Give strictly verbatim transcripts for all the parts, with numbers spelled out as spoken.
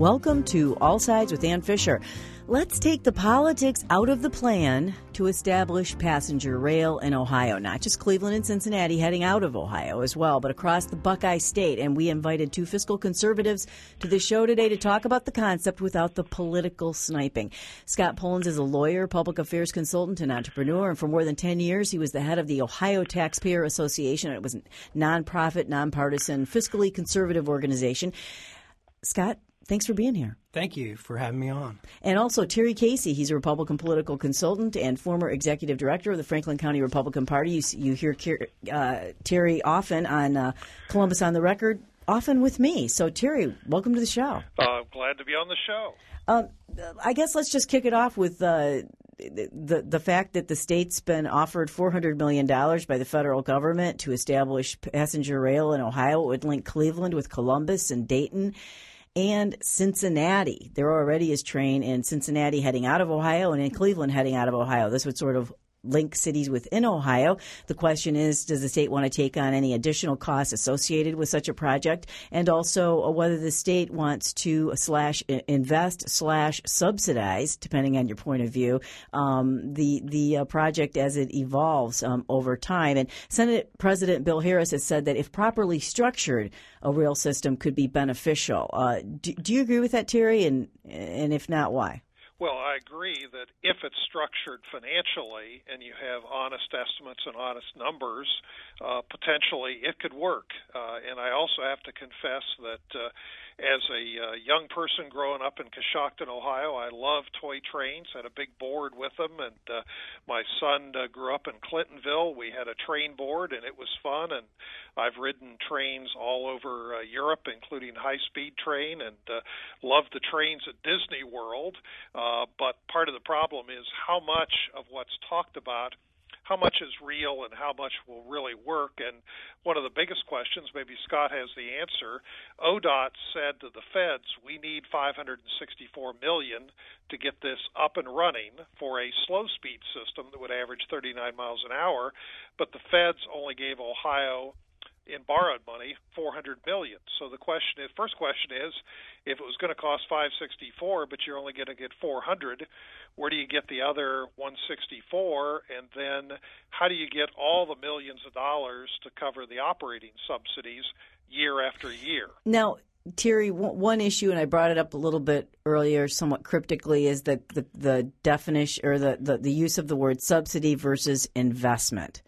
Welcome to All Sides with Ann Fisher. Let's take the politics out of the plan to establish passenger rail in Ohio, not just Cleveland and Cincinnati, heading out of Ohio as well, but across the Buckeye State. And we invited two fiscal conservatives to the show today to talk about the concept without the political sniping. Scott Polens is a lawyer, public affairs consultant, and entrepreneur, and for more than ten years, he was the head of the Ohio Taxpayer Association. It was a nonprofit, nonpartisan, fiscally conservative organization. Scott, thanks for being here. Thank you for having me on. And also Terry Casey. He's a Republican political consultant and former executive director of the Franklin County Republican Party. You, you hear uh, Terry often on uh, Columbus on the Record, often with me. So, Terry, welcome to the show. Uh, glad to be on the show. Uh, I guess let's just kick it off with uh, the the fact that the state's been offered four hundred million dollars by the federal government to establish passenger rail in Ohio. It would link Cleveland with Columbus and Dayton and Cincinnati. There already is train in Cincinnati heading out of Ohio and in Cleveland heading out of Ohio. This would sort of link cities within Ohio. The question is, does the state want to take on any additional costs associated with such a project? And also whether the state wants to slash invest slash subsidize, depending on your point of view, um, the the uh, project as it evolves um, over time. And Senate President Bill Harris has said that if properly structured, a rail system could be beneficial. Uh, do, do you agree with that, Terry? And and if not, why? Well, I agree that if it's structured financially and you have honest estimates and honest numbers, uh, potentially it could work. Uh, and I also have to confess that uh, as a uh, young person growing up in Coshocton, Ohio, I love toy trains, had a big board with them, and uh, my son uh, grew up in Clintonville. We had a train board, and it was fun, and I've ridden trains all over uh, Europe, including high-speed train, and uh, love the trains at Disney World. Uh, but part of the problem is how much of what's talked about, how much is real and how much will really work. And one of the biggest questions, maybe Scott has the answer, O D O T said to the feds, we need five hundred sixty-four million dollars to get this up and running for a slow-speed system that would average thirty-nine miles an hour, but the feds only gave Ohio, in borrowed money, four hundred million dollars. So the question is, first question is, if it was going to cost five hundred sixty-four, but you're only going to get four hundred, where do you get the other one hundred sixty-four? And then how do you get all the millions of dollars to cover the operating subsidies year after year? Now, Terry, one issue, and I brought it up a little bit earlier, somewhat cryptically, is the the, the definition or the, the, the use of the word subsidy versus investment.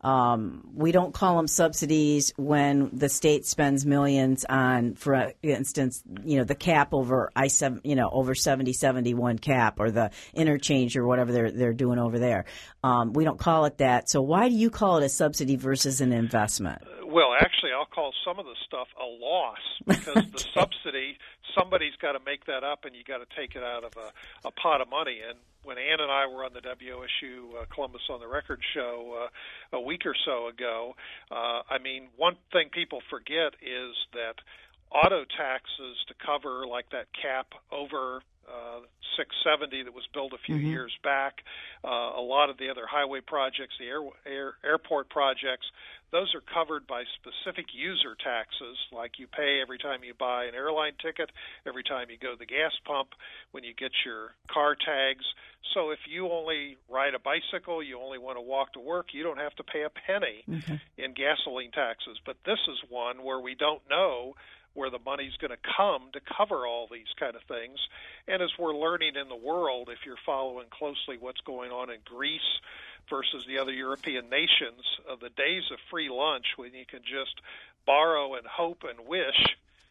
Um, we don't call them subsidies when the state spends millions on, for instance, you know, the cap over I seven, you know, over seventy seventy-one cap, or the interchange or whatever they're they're doing over there. Um, we don't call it that. So why do you call it a subsidy versus an investment? Well, actually, I'll call some of the stuff a loss, because the subsidy, somebody's got to make that up, and you got to take it out of a, a pot of money. And when Ann and I were on the W O S U uh, Columbus on the Record show uh, a week or so ago, uh, I mean, one thing people forget is that auto taxes to cover like that cap over uh, six seventy that was built a few mm-hmm. years back, uh, a lot of the other highway projects, the air, air, airport projects, those are covered by specific user taxes, like you pay every time you buy an airline ticket, every time you go to the gas pump, when you get your car tags. So if you only ride a bicycle, you only want to walk to work, you don't have to pay a penny mm-hmm. in gasoline taxes. But this is one where we don't know where the money's going to come to cover all these kind of things. And as we're learning in the world, if you're following closely what's going on in Greece versus the other European nations, uh, the days of free lunch when you can just borrow and hope and wish,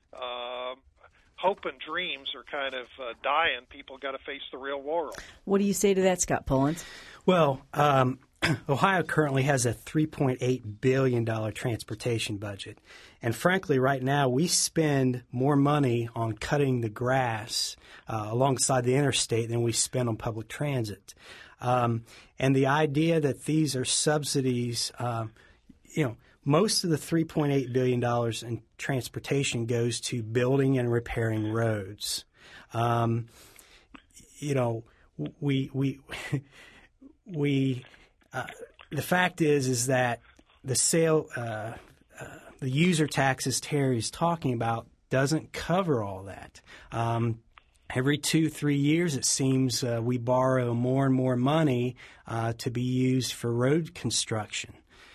uh, hope and dreams are kind of uh, dying. People got to face the real world. What do you say to that, Scott Polens? Well, um, Ohio currently has a three point eight billion dollars transportation budget. And frankly, right now, we spend more money on cutting the grass uh, alongside the interstate than we spend on public transit. Um, and the idea that these are subsidies, uh, you know, most of the three point eight billion dollars in transportation goes to building and repairing roads. Um, you know, we we we uh, the fact is is that the sale uh, uh, the user taxes Terry's talking about, doesn't cover all that. Um, Every two, three years, it seems uh, we borrow more and more money uh, to be used for road construction.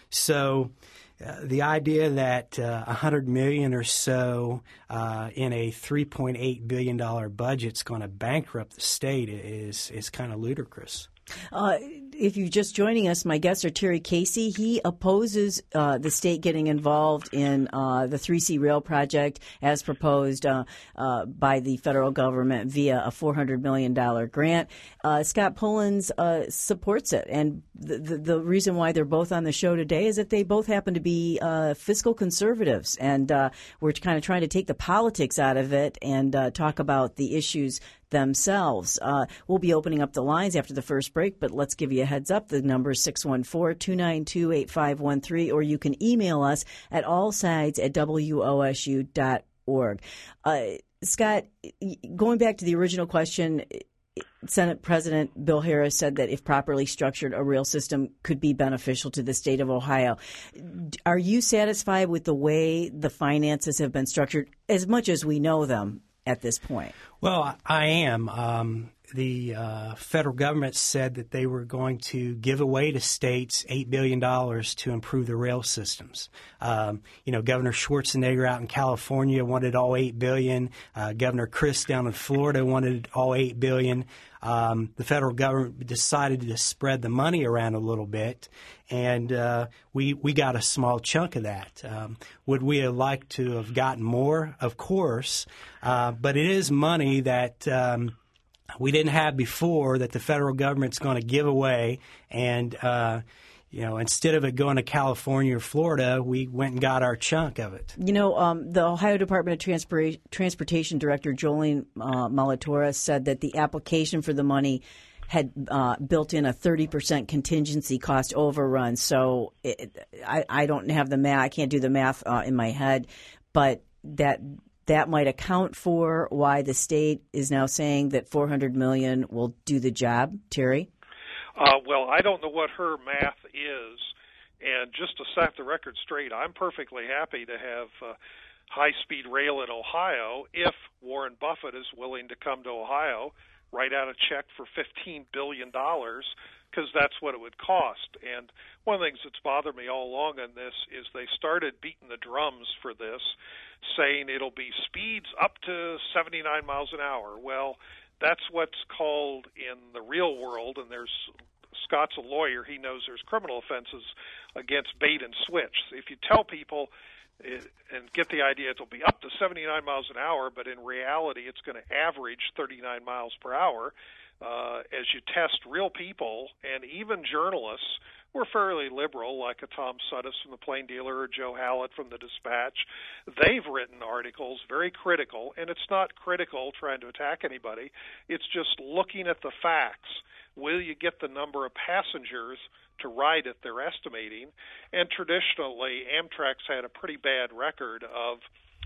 So uh, the idea that uh, one hundred million dollars or so uh, in a three point eight billion dollars budget is going to bankrupt the state is is kind of ludicrous. Uh, if you're just joining us, my guests are Terry Casey. He opposes uh, the state getting involved in uh, the three C Rail project as proposed uh, uh, by the federal government via a four hundred million dollars grant. Uh, Scott Pullins uh, supports it. And the, the, the reason why they're both on the show today is that they both happen to be uh, fiscal conservatives. And uh, we're kind of trying to take the politics out of it and uh, talk about the issues themselves. Uh, we'll be opening up the lines after the first break, but let's give you a heads up. The number is six one four, two nine two, eight five one three, or you can email us at allsides at W O S U dot org. Uh, Scott, going back to the original question, Senate President Bill Harris said that if properly structured, a rail system could be beneficial to the state of Ohio. Are you satisfied with the way the finances have been structured, as much as we know them at this point? Well, I am. Um, the uh, federal government said that they were going to give away to states eight billion dollars to improve the rail systems. Um, you know, Governor Schwarzenegger out in California wanted all eight billion dollars. Uh, Governor Christ down in Florida wanted all eight billion dollars. Um, the federal government decided to spread the money around a little bit, and uh, we we got a small chunk of that. Um, would we have liked to have gotten more? Of course, uh, but it is money that um, we didn't have before that the federal government's going to give away, and uh, you know, instead of it going to California or Florida, we went and got our chunk of it. You know, um, the Ohio Department of Transpor- Transportation Director Jolene uh, Malatora said that the application for the money had uh, built in a thirty percent contingency cost overrun. So it, I, I don't have the math. I can't do the math uh, in my head, but that that might account for why the state is now saying that four hundred million dollars will do the job. Terry? Uh, well, I don't know what her math is, and just to set the record straight, I'm perfectly happy to have uh, high-speed rail in Ohio if Warren Buffett is willing to come to Ohio, write out a check for fifteen billion dollars, because that's what it would cost. And one of the things that's bothered me all along on this is they started beating the drums for this, saying it'll be speeds up to seventy-nine miles an hour. Well, that's what's called in the real world, and there's Scott's a lawyer. He knows there's criminal offenses against bait and switch. If you tell people it, and get the idea it'll be up to seventy-nine miles an hour, but in reality it's going to average thirty-nine miles per hour, uh, as you test real people and even journalists who are fairly liberal, like a Tom Suddes from the Plain Dealer or Joe Hallett from the Dispatch, they've written articles very critical, and it's not critical trying to attack anybody. It's just looking at the facts. Will you get the number of passengers to ride it they're estimating? And traditionally, Amtrak's had a pretty bad record of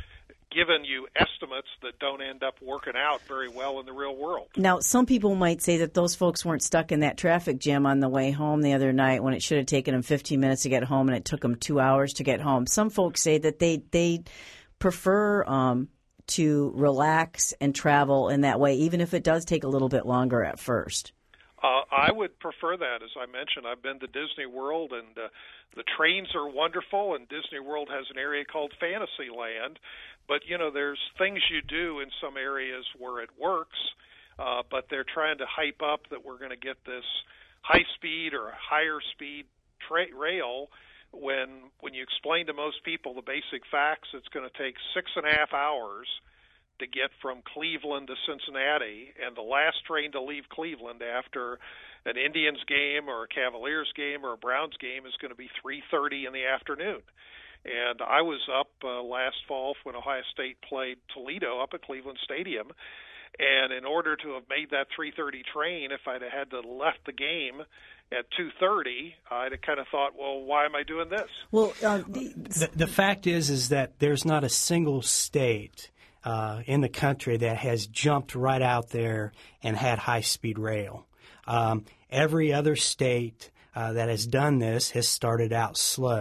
giving you estimates that don't end up working out very well in the real world. Now, some people might say that those folks weren't stuck in that traffic jam on the way home the other night when it should have taken them fifteen minutes to get home and it took them two hours to get home. Some folks say that they, they prefer um, to relax and travel in that way, even if it does take a little bit longer at first. Uh, I would prefer that. As I mentioned, I've been to Disney World, and uh, the trains are wonderful, and Disney World has an area called Fantasyland. But, you know, there's things you do in some areas where it works, uh, but they're trying to hype up that we're going to get this high-speed or higher-speed tra- rail when, when you explain to most people the basic facts, it's going to take six and a half hours to get from Cleveland to Cincinnati, and the last train to leave Cleveland after an Indians game or a Cavaliers game or a Browns game is going to be three thirty in the afternoon. And I was up uh, last fall when Ohio State played Toledo up at Cleveland Stadium, and in order to have made that three thirty train, if I'd have had to left the game at two thirty, I'd have kind of thought, well, why am I doing this? Well, uh, the, the, the fact is, is that there's not a single state Uh, in the country that has jumped right out there and had high-speed rail. Um, every other state uh, that has done this has started out slow.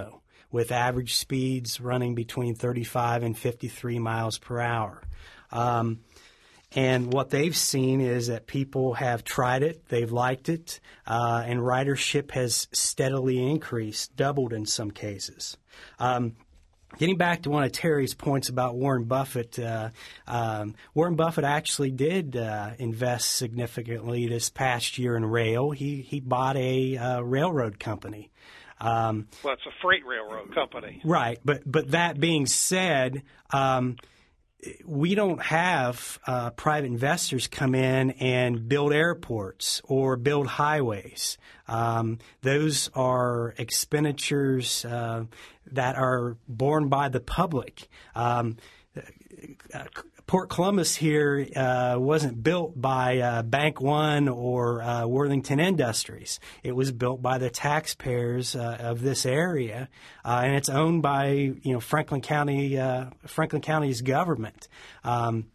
with average speeds running between thirty-five and fifty-three miles per hour. Um, and what they've seen is that people have tried it, they've liked it, uh, and ridership has steadily increased, doubled in some cases. Um, Getting back to one of Terry's points about Warren Buffett, uh, um, Warren Buffett actually did uh, invest significantly this past year in rail. He he bought a uh, railroad company. Um, well, it's a freight railroad company. Right, but but that being said, um, we don't have uh, private investors come in and build airports or build highways. Um, those are expenditures uh, that are borne by the public. Um, uh, Port Columbus here uh, wasn't built by uh, Bank One or uh, Worthington Industries. It was built by the taxpayers uh, of this area, uh, and it's owned by you know Franklin County, uh, Franklin County's government. Um,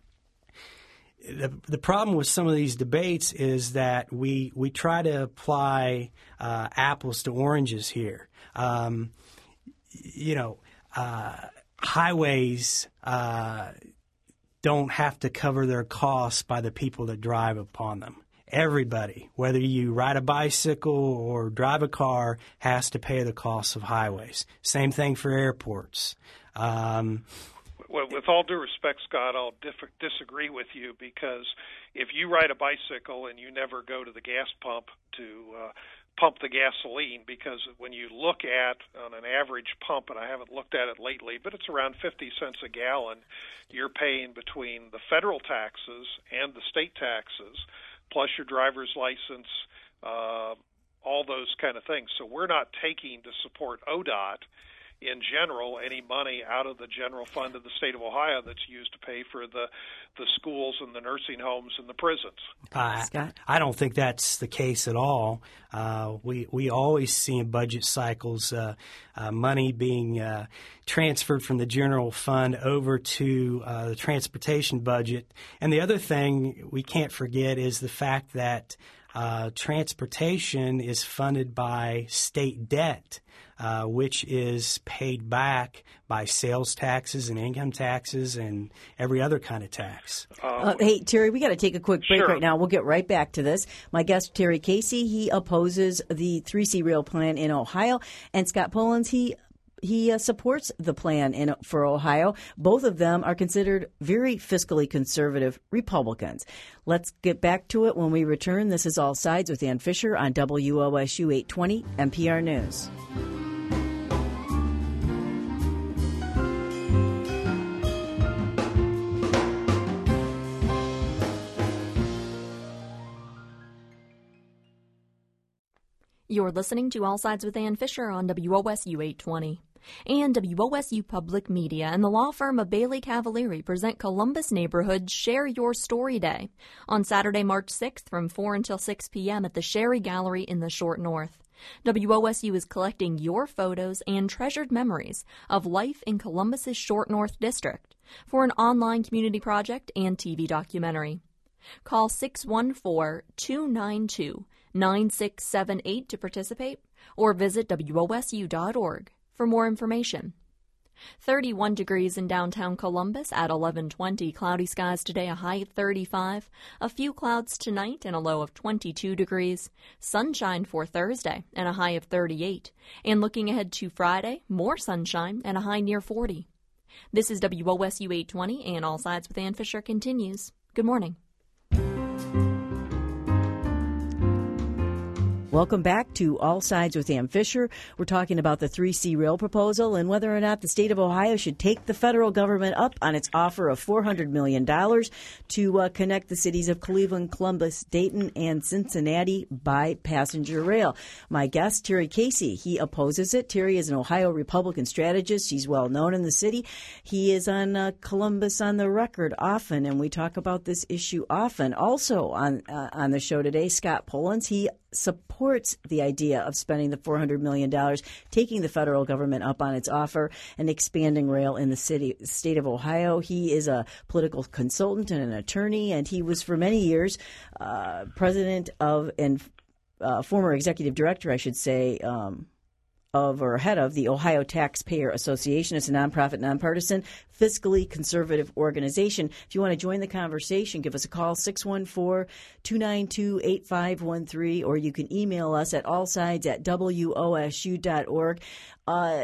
The, the problem with some of these debates is that we we try to apply uh, apples to oranges here. Um, you know, uh, highways uh, don't have to cover their costs by the people that drive upon them. Everybody, whether you ride a bicycle or drive a car, has to pay the costs of highways. Same thing for airports. Um, Well, with all due respect, Scott, I'll diff- disagree with you, because if you ride a bicycle and you never go to the gas pump to uh, pump the gasoline, because when you look at on an average pump, and I haven't looked at it lately, but it's around fifty cents a gallon, you're paying between the federal taxes and the state taxes, plus your driver's license, uh, all those kind of things. So we're not taking to support O D O T in general any money out of the general fund of the state of Ohio that's used to pay for the the schools and the nursing homes and the prisons. Uh, Scott? I don't think that's the case at all. Uh, we we always see in budget cycles uh, uh, money being uh, transferred from the general fund over to uh, the transportation budget. And the other thing we can't forget is the fact that uh, transportation is funded by state debt, Uh, which is paid back by sales taxes and income taxes and every other kind of tax. Uh, hey, Terry, we got to take a quick break sure. right now. We'll get right back to this. My guest, Terry Casey, he opposes the three C rail plan in Ohio, and Scott Pullins, he He uh, supports the plan in, for Ohio. Both of them are considered very fiscally conservative Republicans. Let's get back to it when we return. This is All Sides with Ann Fisher on W O S U eight twenty N P R News. You're listening to All Sides with Ann Fisher on W O S U eight twenty. And W O S U Public Media and the law firm of Bailey Cavalieri present Columbus Neighborhood's Share Your Story Day on Saturday, March sixth from four until six p.m. at the Sherry Gallery in the Short North. W O S U is collecting your photos and treasured memories of life in Columbus's Short North District for an online community project and T V documentary. Call six one four, two nine two, nine six seven eight to participate or visit W O S U dot org for more information. thirty-one degrees in downtown Columbus at eleven twenty. Cloudy skies today, a high of thirty-five. A few clouds tonight and a low of twenty-two degrees. Sunshine for Thursday and a high of thirty-eight. And looking ahead to Friday, more sunshine and a high near forty. This is W O S U eight twenty, and All Sides with Ann Fisher continues. Good morning. Welcome back to All Sides with Ann Fisher. We're talking about the three C rail proposal and whether or not the state of Ohio should take the federal government up on its offer of four hundred million dollars to uh, connect the cities of Cleveland, Columbus, Dayton, and Cincinnati by passenger rail. My guest, Terry Casey, he opposes it. Terry is an Ohio Republican strategist. He's well known in the city. He is on uh, Columbus on the Record often, and we talk about this issue often. Also on uh, on the show today, Scott Pullins. He supports the idea of spending the four hundred million dollars, taking the federal government up on its offer, and expanding rail in the city, state of Ohio. He is a political consultant and an attorney, and he was for many years uh, president of and uh, former executive director, I should say, um, of or head of the Ohio Taxpayer Association. It's a nonprofit, nonpartisan, fiscally conservative organization. If you want to join the conversation, give us a call, six one four, two nine two, eight five one three, or you can email us at allsides at W O S U dot org. Uh,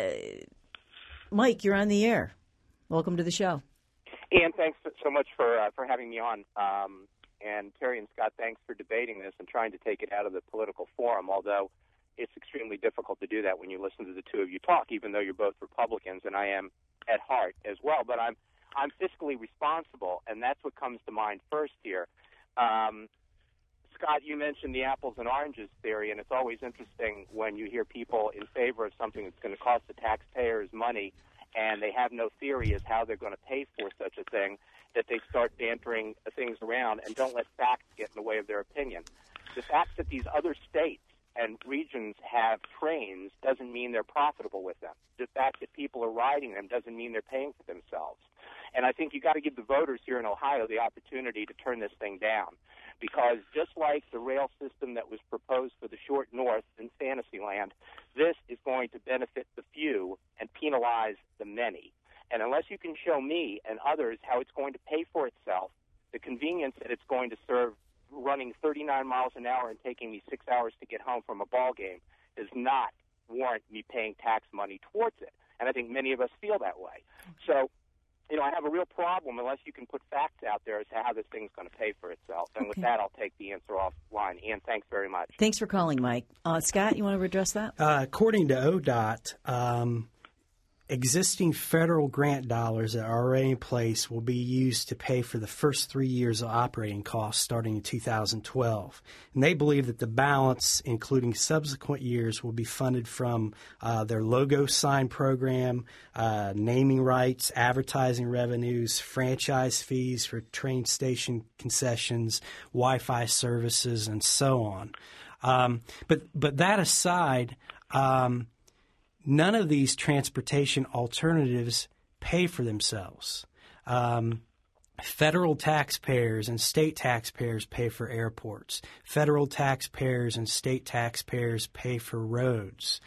Mike, you're on the air. Welcome to the show. Ian, thanks so much for uh, for having me on. Um, and Terry and Scott, thanks for debating this and trying to take it out of the political forum, although it's extremely difficult to do that when you listen to the two of you talk, even though you're both Republicans, and I am at heart as well. But I'm I'm fiscally responsible, and that's what comes to mind first here. Um, Scott, you mentioned the apples and oranges theory, and it's always interesting when you hear people in favor of something that's going to cost the taxpayers money, and they have no theory as how they're going to pay for such a thing, that they start bantering things around and don't let facts get in the way of their opinion. The fact that these other states and regions have trains doesn't mean they're profitable with them. The fact that people are riding them doesn't mean they're paying for themselves. And I think you got to give the voters here in Ohio the opportunity to turn this thing down, because just like the rail system that was proposed for the short north in Fantasyland, this is going to benefit the few and penalize the many. And unless you can show me and others how it's going to pay for itself, the convenience that it's going to serve running thirty-nine miles an hour and taking me six hours to get home from a ball game does not warrant me paying tax money towards it. And I think many of us feel that way. So, you know, I have a real problem unless you can put facts out there as to how this thing's going to pay for itself. And okay. With that, I'll take the answer offline. Ian, thanks very much. Thanks for calling, Mike. Uh, Scott, you want to address that? Uh, according to O D O T, um, existing federal grant dollars that are already in place will be used to pay for the first three years of operating costs starting in two thousand twelve. And they believe that the balance, including subsequent years, will be funded from uh, their logo sign program, uh, naming rights, advertising revenues, franchise fees for train station concessions, Wi-Fi services, and so on. Um, but, but that aside, um, none of these transportation alternatives pay for themselves. Um, federal taxpayers and state taxpayers pay for airports. Federal taxpayers and state taxpayers pay for roads.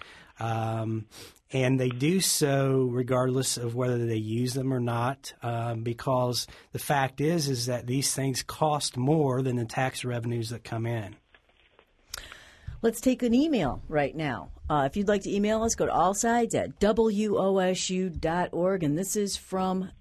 Um, and they do so regardless of whether they use them or not, um, because the fact is is that these things cost more than the tax revenues that come in. Let's take an email right now. Uh, if you'd like to email us, go to allsides at W O S U dot org. And this is from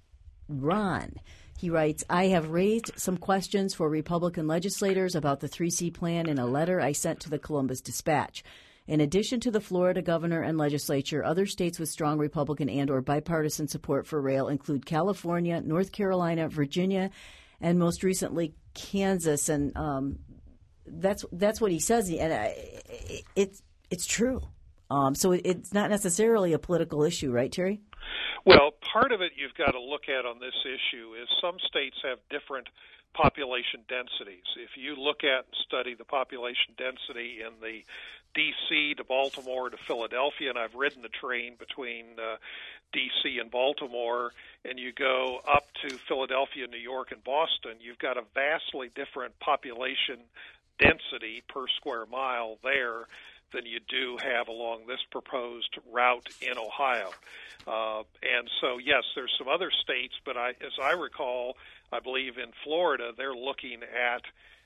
Ron. He writes, I have raised some questions for Republican legislators about the three C plan in a letter I sent to the Columbus Dispatch. In addition to the Florida governor and legislature, other states with strong Republican and or bipartisan support for rail include California, North Carolina, Virginia, and most recently Kansas. And um, that's that's what he says, and I, it, it's it's true. Um, so it, it's not necessarily a political issue, right, Terry? Well, part of it you've got to look at on this issue is some states have different population densities. If you look at and study the population density in the D C to Baltimore to Philadelphia, and I've ridden the train between uh, D C and Baltimore, and you go up to Philadelphia, New York, and Boston, you've got a vastly different population density per square mile there than you do have along this proposed route in Ohio. Uh, and so, yes, there's some other states, but I, as I recall, I believe in Florida, they're looking at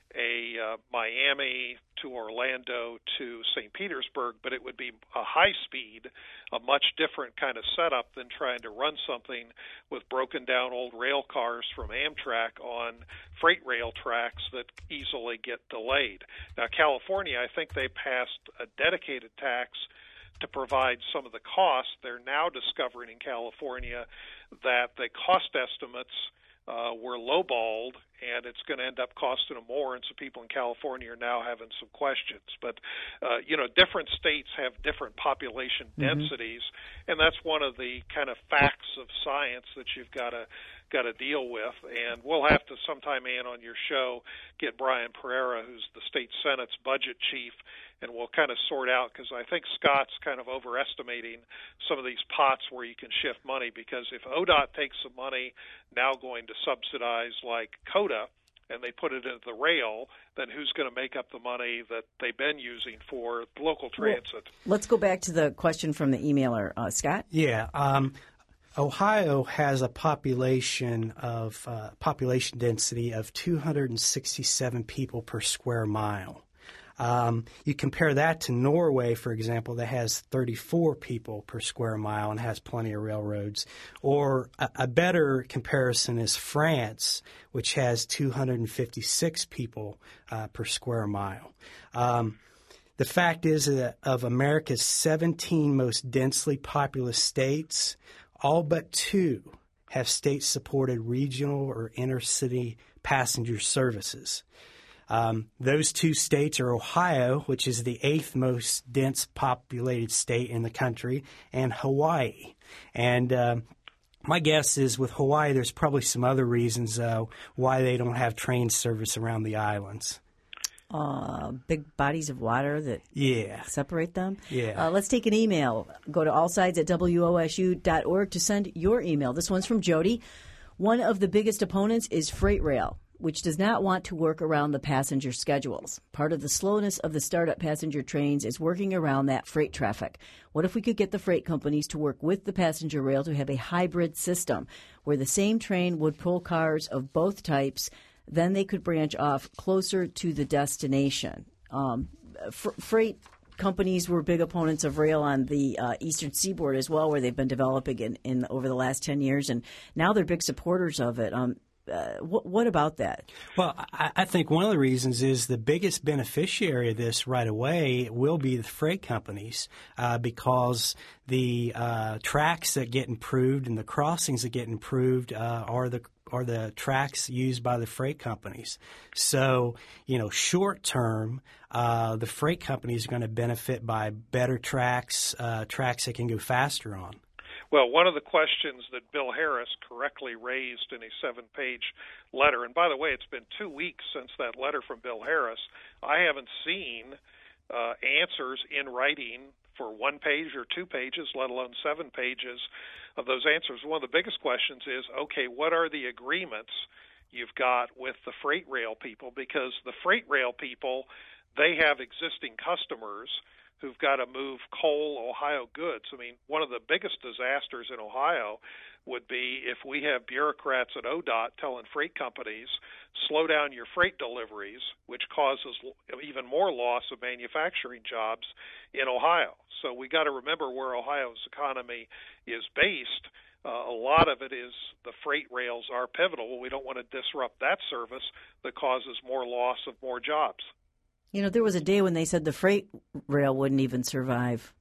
a uh, Miami to Orlando to Saint Petersburg, but it would be a high speed, a much different kind of setup than trying to run something with broken down old rail cars from Amtrak on freight rail tracks that easily get delayed. Now, California, I think they passed a dedicated tax to provide some of the costs. They're now discovering in California that the cost estimates Uh, were lowballed, and it's going to end up costing them more, and so people in California are now having some questions. But, uh, you know, different states have different population mm-hmm. densities, and that's one of the kind of facts of science that you've got to got to deal with. And we'll have to sometime, Ann, on your show, get Brian Pereira, who's the state Senate's budget chief, and we'll kind of sort out, because I think Scott's kind of overestimating some of these pots where you can shift money, because if O D O T takes some money now going to subsidize like CODA, and they put it into the rail, then who's going to make up the money that they've been using for local transit? Well, let's go back to the question from the emailer, uh, Scott. Yeah. Um, Ohio has a population of uh, population density of two hundred sixty-seven people per square mile. Um, you compare that to Norway, for example, that has thirty-four people per square mile and has plenty of railroads. Or a, a better comparison is France, which has two hundred fifty-six people uh, per square mile. Um, the fact is that of America's seventeen most densely populous states, all but two have state-supported regional or intercity passenger services. Um, those two states are Ohio, which is the eighth most dense populated state in the country, and Hawaii. And um, my guess is with Hawaii, there's probably some other reasons uh, why they don't have train service around the islands. Uh, big bodies of water that yeah. separate them. Yeah. Uh, let's take an email. Go to allsides at W O S U dot org to send your email. This one's from Jody. One of the biggest opponents is freight rail, which does not want to work around the passenger schedules. Part of the slowness of the startup passenger trains is working around that freight traffic. What if we could get the freight companies to work with the passenger rail to have a hybrid system where the same train would pull cars of both types? Then they could branch off closer to the destination. Um, fr- freight companies were big opponents of rail on the uh, eastern seaboard as well, where they've been developing in, in over the last ten years, and now they're big supporters of it. Um, Uh, what, what about that? Well, I, I think one of the reasons is the biggest beneficiary of this right away will be the freight companies uh, because the uh, tracks that get improved and the crossings that get improved uh, are the are the tracks used by the freight companies. So, you know, short term, uh, the freight companies are going to benefit by better tracks, uh, tracks that can go faster on. Well, one of the questions that Bill Harris correctly raised in a seven-page letter, and by the way, it's been two weeks since that letter from Bill Harris. I haven't seen uh, answers in writing for one page or two pages, let alone seven pages of those answers. One of the biggest questions is, okay, what are the agreements you've got with the freight rail people? Because the freight rail people, they have existing customers who've got to move coal Ohio goods. I mean, one of the biggest disasters in Ohio would be if we have bureaucrats at O D O T telling freight companies, slow down your freight deliveries, which causes even more loss of manufacturing jobs in Ohio. So we got to remember where Ohio's economy is based. Uh, a lot of it is the freight rails are pivotal. We don't want to disrupt that service that causes more loss of more jobs. You know, there was a day when they said the freight rail wouldn't even survive.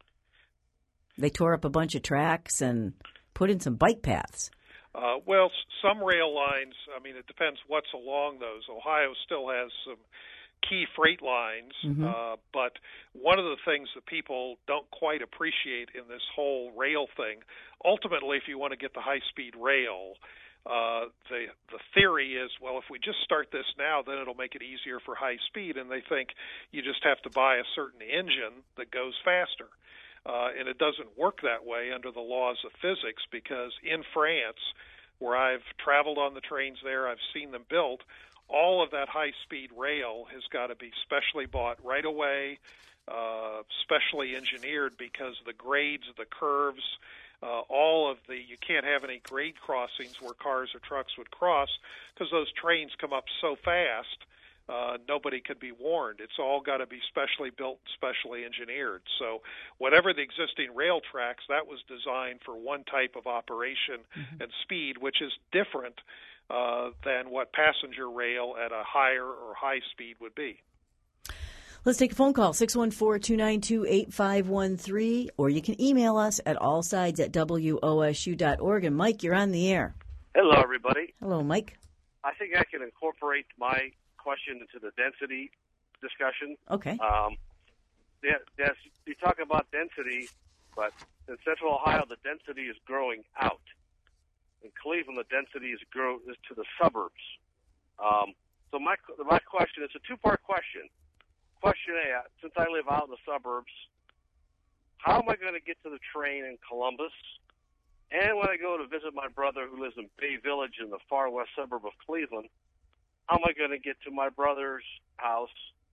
They tore up a bunch of tracks and put in some bike paths. Uh, well, some rail lines, I mean, it depends what's along those. Ohio still has some key freight lines, mm-hmm. uh, but one of the things that people don't quite appreciate in this whole rail thing, ultimately, if you want to get the high-speed rail, Uh, the the theory is, well, if we just start this now, then it'll make it easier for high speed, and they think you just have to buy a certain engine that goes faster. Uh, and it doesn't work that way under the laws of physics, because in France, where I've traveled on the trains there, I've seen them built, all of that high-speed rail has got to be specially bought right away, uh, specially engineered, because the grades, the curves, Uh, all of the, you can't have any grade crossings where cars or trucks would cross, because those trains come up so fast, uh, nobody could be warned. It's all got to be specially built, specially engineered. So whatever the existing rail tracks, that was designed for one type of operation mm-hmm. and speed, which is different uh, than what passenger rail at a higher or high speed would be. Let's take a phone call, six one four, two nine two, eight five one three, or you can email us at allsides at W O S U dot org. And, Mike, you're on the air. Hello, everybody. Hello, Mike. I think I can incorporate my question into the density discussion. Okay. Um, yeah, yes, you talk about density, but in Central Ohio, the density is growing out. In Cleveland, the density is, grow, is to the suburbs. Um, so my my question, it's a two-part question. Question A, since I live out in the suburbs, how am I going to get to the train in Columbus? And when I go to visit my brother who lives in Bay Village in the far west suburb of Cleveland, how am I going to get to my brother's house,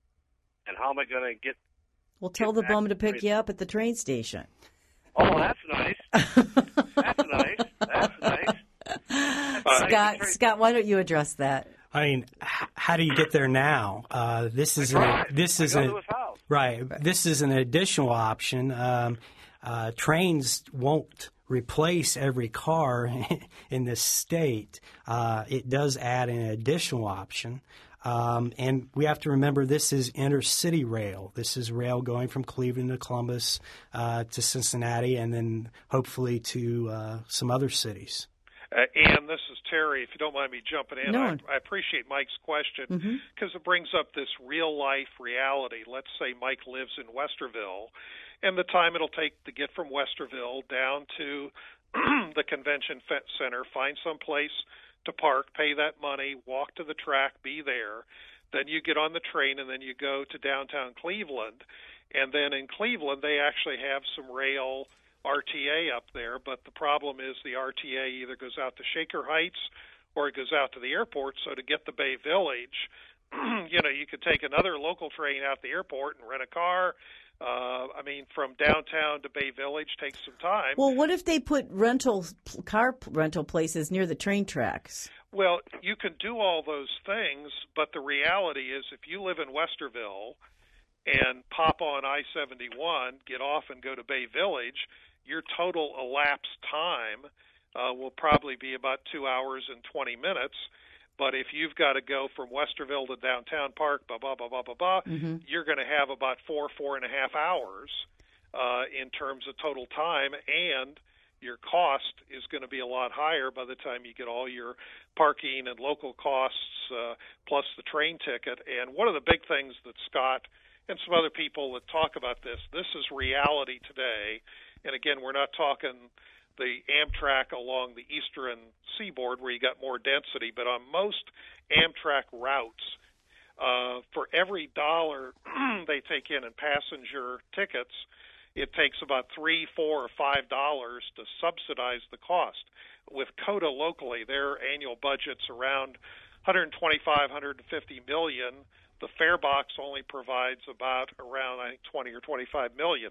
and how am I going to get? Well, tell the bum to pick you up at the train station. Oh, that's nice. That's nice. That's nice. That's Scott, nice. Scott, why don't you address that? I mean, h- how do you get there now? Uh, this is I a, drive. this I is go a, to his house. right. This is an additional option. Um, uh, trains won't replace every car in this state. Uh, it does add an additional option. Um, and we have to remember this is intercity rail. This is rail going from Cleveland to Columbus uh, to Cincinnati and then hopefully to uh, some other cities. Uh, Ann, this is Terry. If you don't mind me jumping in, No. I, I appreciate Mike's question because Mm-hmm. it brings up this real-life reality. Let's say Mike lives in Westerville, and the time it'll take to get from Westerville down to the convention center, find some place to park, pay that money, walk to the track, be there. Then you get on the train, and then you go to downtown Cleveland. And then in Cleveland, they actually have some rail R T A up there, but the problem is the R T A either goes out to Shaker Heights or it goes out to the airport. So to get to Bay Village, you know, you could take another local train out the airport and rent a car. Uh, I mean, from downtown to Bay Village takes some time. Well, what if they put rental car rental places near the train tracks? Well, you can do all those things, but the reality is if you live in Westerville and pop on I seventy-one, get off and go to Bay Village, your total elapsed time uh, will probably be about two hours and twenty minutes. But if you've got to go from Westerville to downtown Park, blah, blah, blah, blah, blah, blah, Mm-hmm. you're going to have about four, four and a half hours uh, in terms of total time, and your cost is going to be a lot higher by the time you get all your parking and local costs uh, plus the train ticket. And one of the big things that Scott and some other people that talk about this, this is reality today. And again, we're not talking the Amtrak along the eastern seaboard where you got more density, but on most Amtrak routes, uh, for every dollar they take in in passenger tickets, it takes about three, four, or five dollars to subsidize the cost. With COTA locally, their annual budget's around one twenty-five, one fifty million. The fare box only provides about around, I think, twenty or twenty-five million.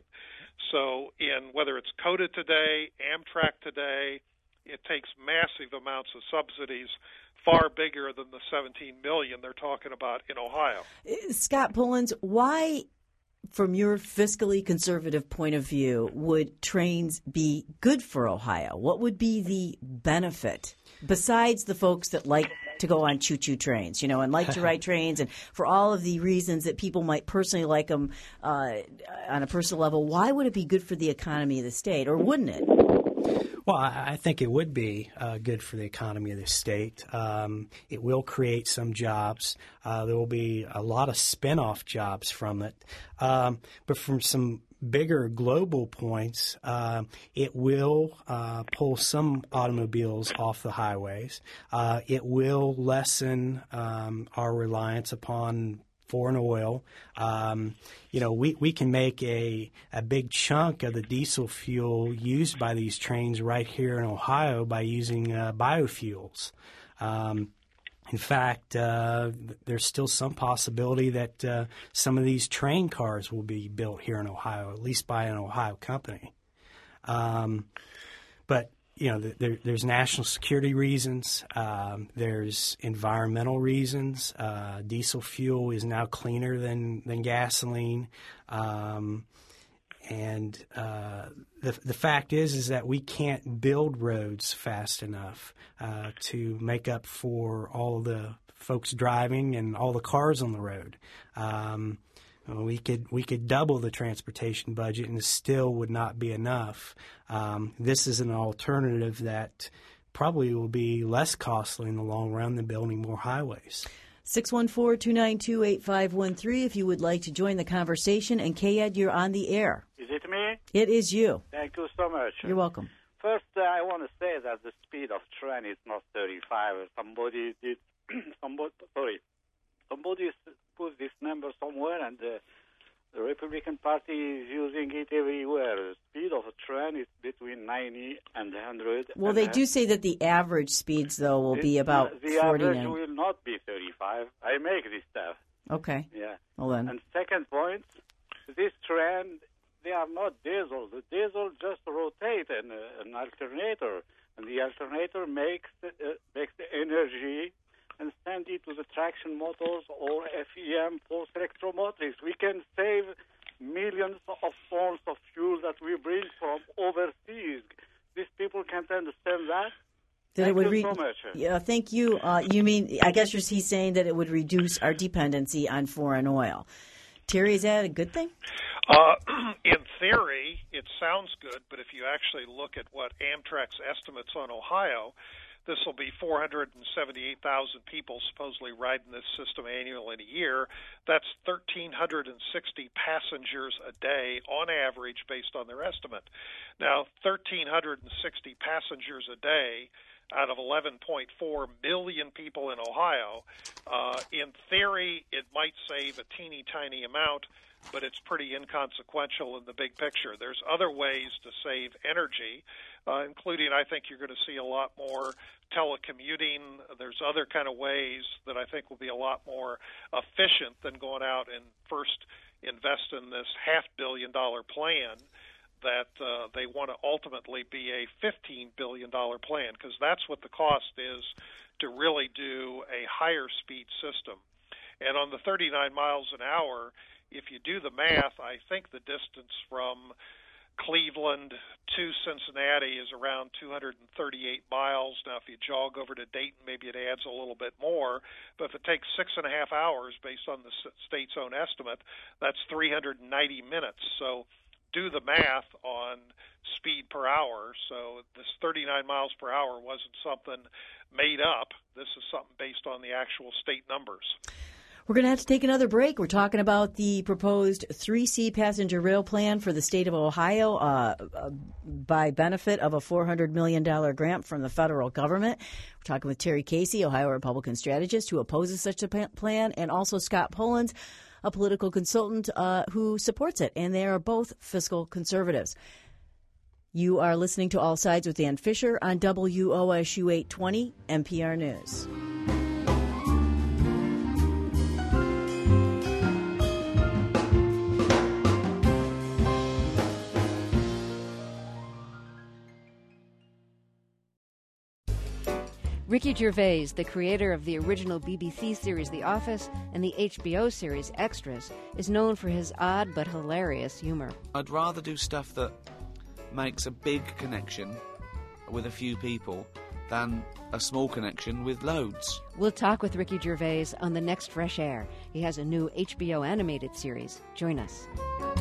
So in whether it's COTA today, Amtrak today, it takes massive amounts of subsidies, far bigger than the seventeen million they're talking about in Ohio. Scott Pullins, why, from your fiscally conservative point of view, would trains be good for Ohio? What would be the benefit besides the folks that like to go on choo-choo trains, you know, and like to ride trains, and for all of the reasons that people might personally like them uh, on a personal level? Why would it be good for the economy of the state, or wouldn't it? Well, I I think it would be uh, good for the economy of the state. Um, it will create some jobs. Uh, there will be a lot of spin-off jobs from it. Um, but from some bigger global points, uh, it will uh, pull some automobiles off the highways. Uh, it will lessen um, our reliance upon foreign oil. Um, you know, we, we can make a, a big chunk of the diesel fuel used by these trains right here in Ohio by using uh, biofuels. Um, in fact, uh, there's still some possibility that uh, some of these train cars will be built here in Ohio, at least by an Ohio company. Um, but You know, there, there's national security reasons. Um, there's environmental reasons. Uh, diesel fuel is now cleaner than, than gasoline. Um, and uh, the the fact is is that we can't build roads fast enough uh, to make up for all the folks driving and all the cars on the road. Um, We could we could double the transportation budget, and it still would not be enough. Um, this is an alternative that probably will be less costly in the long run than building more highways. six one four, two nine two, eight five one three if you would like to join the conversation. And K-Ed, you're on the air. Is it me? It is you. Thank you so much. You're welcome. First, uh, I want to say that the speed of train is not thirty-five. Somebody did, somebody, sorry, somebody put this number somewhere, and the, the Republican Party is using it everywhere. The speed of a train is between ninety and one hundred. Well, they do say that the average speeds, though, will be about the forty-nine. average will not be thirty-five. I I make this stuff. Okay. Yeah. Well then. And second point, this trend, they are not diesel. The diesel just rotate an, uh, an alternator, and the alternator makes the, uh, makes the energy and send it to the traction motors or F E M force electromotrics. We can save millions of tons of fuel that we bring from overseas. These people can't understand that. That Thank it would you re- so much. Yeah, thank you. Uh, you mean, I guess you're, he's saying that it would reduce our dependency on foreign oil. Terry, is that a good thing? Uh, in theory, it sounds good, but if you actually look at what Amtrak's estimates on Ohio, this will be four hundred seventy-eight thousand people supposedly riding this system annually in a year. That's one thousand three hundred sixty passengers a day on average based on their estimate. Now, one thousand three hundred sixty passengers a day out of eleven point four million people in Ohio, uh, in theory, it might save a teeny tiny amount, but it's pretty inconsequential in the big picture. There's other ways to save energy, uh, including I think you're going to see a lot more telecommuting. There's other kind of ways that I think will be a lot more efficient than going out and first invest in this half billion dollar plan that uh, they want to ultimately be a fifteen billion dollar plan, because that's what the cost is to really do a higher speed system. And on the thirty-nine miles an hour, if you do the math, I think the distance from Cleveland to Cincinnati is around two hundred thirty-eight miles. Now, if you jog over to Dayton, maybe it adds a little bit more. But if it takes six and a half hours based on the state's own estimate, that's three hundred ninety minutes. So do the math on speed per hour. So this thirty-nine miles per hour wasn't something made up. This is something based on the actual state numbers. We're going to have to take another break. We're talking about the proposed three C passenger rail plan for the state of Ohio uh, uh, by benefit of a four hundred million dollars grant from the federal government. We're talking with Terry Casey, Ohio Republican strategist, who opposes such a plan, and also Scott Polens, a political consultant uh, who supports it, and they are both fiscal conservatives. You are listening to All Sides with Ann Fisher on W O S U eight twenty N P R News. Ricky Gervais, the creator of the original B B C series The Office and the H B O series Extras, is known for his odd but hilarious humor. I'd rather do stuff that makes a big connection with a few people than a small connection with loads. We'll talk with Ricky Gervais on the next Fresh Air. He has a new H B O animated series. Join us.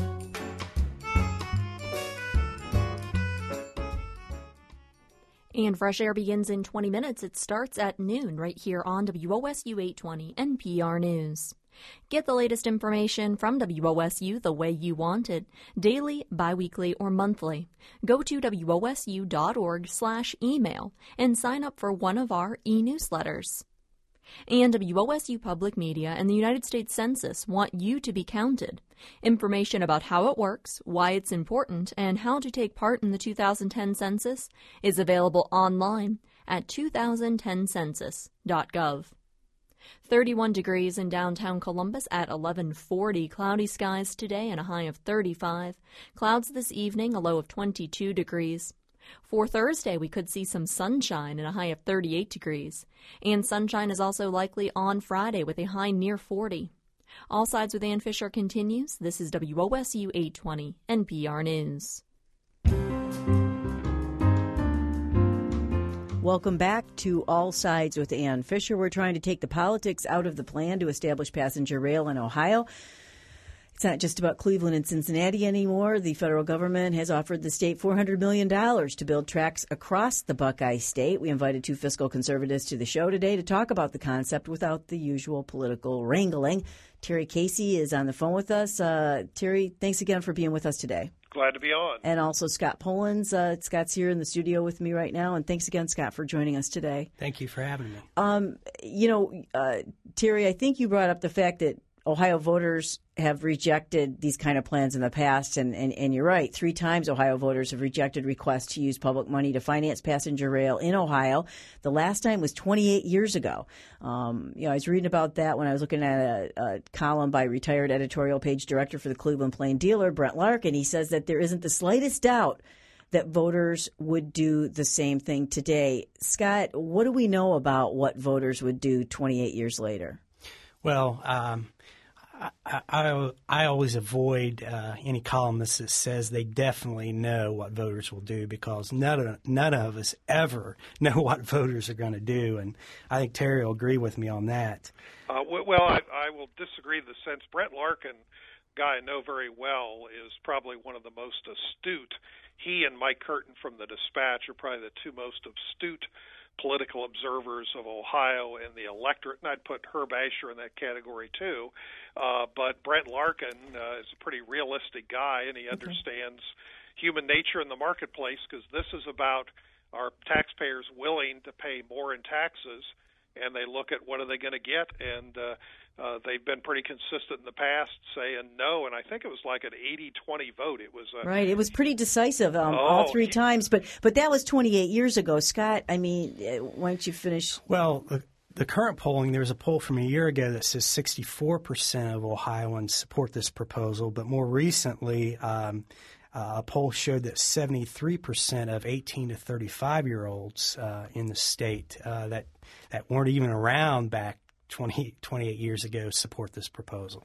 And Fresh Air begins in twenty minutes. It starts at noon right here on W O S U eight twenty N P R News. Get the latest information from W O S U the way you want it, daily, biweekly, or monthly. Go to W O S U dot org slash email and sign up for one of our e-newsletters. And W O S U Public Media and the United States Census want you to be counted. Information about how it works, why it's important, and how to take part in the two thousand ten census is available online at two thousand ten census dot gov. thirty-one degrees in downtown Columbus at eleven forty. Cloudy skies today and a high of thirty-five. Clouds this evening, a low of twenty-two degrees. For Thursday, we could see some sunshine and a high of thirty-eight degrees. And sunshine is also likely on Friday with a high near forty. All Sides with Ann Fisher continues. This is W O S U eight twenty N P R News. Welcome back to All Sides with Ann Fisher. We're trying to take the politics out of the plan to establish passenger rail in Ohio. It's not just about Cleveland and Cincinnati anymore. The federal government has offered the state four hundred million dollars to build tracks across the Buckeye State. We invited two fiscal conservatives to the show today to talk about the concept without the usual political wrangling. Terry Casey is on the phone with us. Uh, Terry, thanks again for being with us today. Glad to be on. And also Scott Polens. Uh, Scott's here in the studio with me right now. And thanks again, Scott, for joining us today. Thank you for having me. Um, you know, uh, Terry, I think you brought up the fact that Ohio voters have rejected these kind of plans in the past, and, and, and you're right. Three times Ohio voters have rejected requests to use public money to finance passenger rail in Ohio. The last time was twenty-eight years ago. Um, you know, I was reading about that when I was looking at a, a column by retired editorial page director for the Cleveland Plain Dealer, Brent Larkin. He says that there isn't the slightest doubt that voters would do the same thing today. Scott, what do we know about what voters would do twenty-eight years later? Well, um, I, I, I always avoid uh, any columnist that says they definitely know what voters will do, because none of, none of us ever know what voters are going to do, and I think Terry will agree with me on that. Uh, well, I, I will disagree in the sense Brent Larkin, guy I know very well, is probably one of the most astute. He and Mike Curtin from the Dispatch are probably the two most astute political observers of Ohio and the electorate, and I'd put Herb Asher in that category too. Uh, but Brent Larkin uh, is a pretty realistic guy, and he okay. understands human nature in the marketplace, because this is about our taxpayers willing to pay more in taxes, and they look at what are they going to get, and uh, uh, they've been pretty consistent in the past saying no, and I think it was like an eighty twenty vote. It was a, right. It was pretty decisive um, oh, all three he, times, but but that was twenty-eight years ago. Scott, I mean, why don't you finish? Well, the, the current polling, there was a poll from a year ago that says sixty-four percent of Ohioans support this proposal, but more recently, um, Uh, a poll showed that seventy-three percent of eighteen to thirty-five-year-olds uh, in the state uh, that that weren't even around back twenty, twenty-eight years ago support this proposal.